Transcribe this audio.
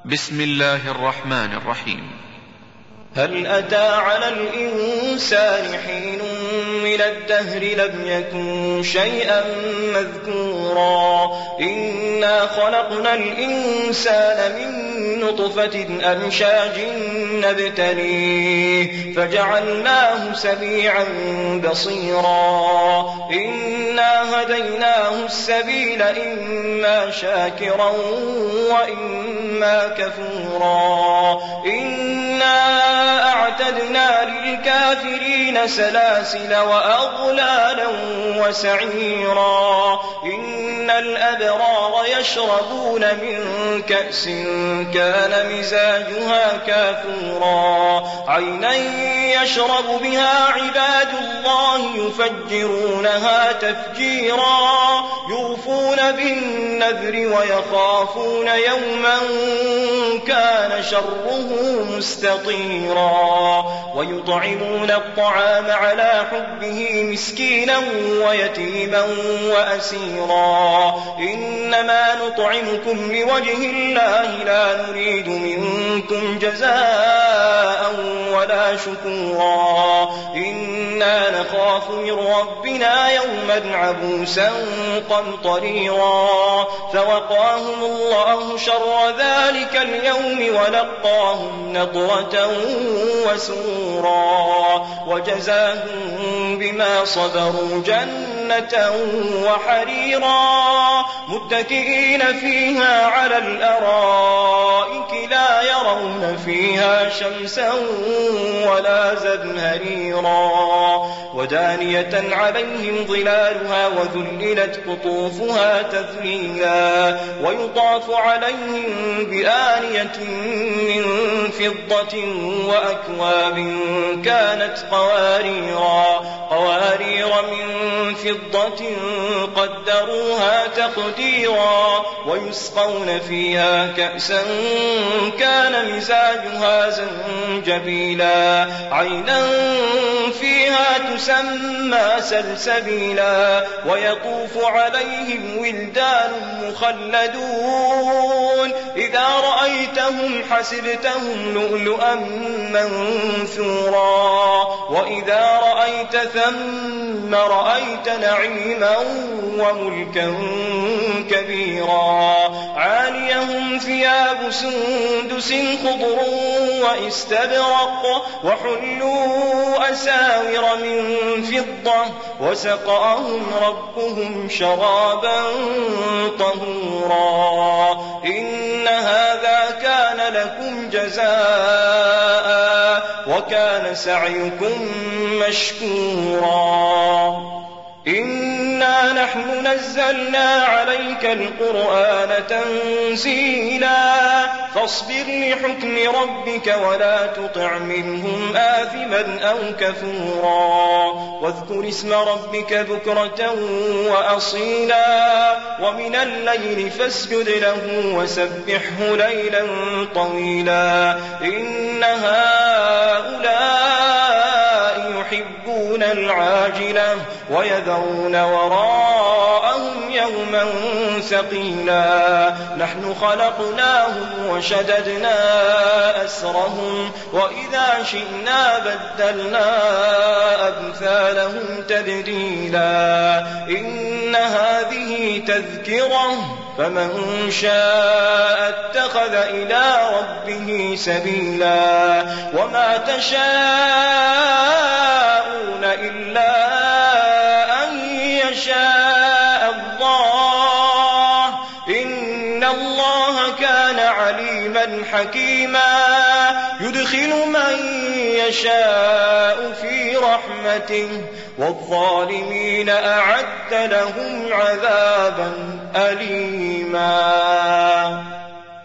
بسم الله الرحمن الرحيم. هل أتى على الإنسان حين من الدهر لم يكن شيئا مذكورا إنا خلقنا الإنسان من نطفة أمشاج نبتليه فجعلناه سميعا بصيرا إنا هديناه السبيل إما شاكرا وإما كفورا إنا أعتدنا للكافرين سلاسل وأغلالا وسعيرا إن الأبرار يشربون من كأس كان مزاجها كافورا عينا يشرب بها عباد الله يفجرونها تفجيرا يوفون بالنذر ويخافون يوما كان شره مستطيرا ويطعمون الطعام على حبه مسكينا ويتيما وأسيرا إنما نطعمكم لوجه الله لا نريد منكم جزاء ولا شكورا إنا نخاف من ربنا يوما عبوسا قمطريرا فوقاهم الله شر ذلك اليوم ولقاهم نضرة وسرورا وجزاهم بما صبروا جنة وحريرا متكئين فيها على الأرائك لا يرون فيها شمسا ولا زمهريرا ودانية عليهم ظلالها وذللت قطوفها تذليلا ويطاف عليهم بآنية من فضة وأكواب كانت قوارير من فضة قدروها تقديرا ويسقون فيها كأسا كان مزاجها زنجبيلا عينا فيها تسمى سلسبيلا ويطوف عليهم ولدان مخلدون إذا رأيتهم حسبتهم لؤلؤا منثورا وإذا رأيت ثم رأيت نعيما وملكا كبيرا عاليهم ثياب سندس خضر واستبرق وحلوا أساور من فضة وسقاهم ربهم شرابا طهورا إن هذا كان لكم جزاء وكان سعيكم مشكورا إنا نحن نزلنا عليك القرآن تنزيلا فاصبر لحكم ربك ولا تطع منهم آثما أو كفورا واذكر اسم ربك بكرة وأصيلا ومن الليل فاسجد له وسبحه ليلا طويلا إن هؤلاء يحبون العاجلة ويذرون وراءهم يوما ثقيلا نحن خلقناهم وشددنا أسرهم وإذا شئنا بدلنا أمثالهم تبديلا إن هذه تذكرة فمن شاء اتخذ إلى ربه سبيلا وما تشاءون إلا أن يشاء الله إن الله كان عليما حكيما يدخل من يشاء في رحمته والظالمين أعد لهم عذابا أليما.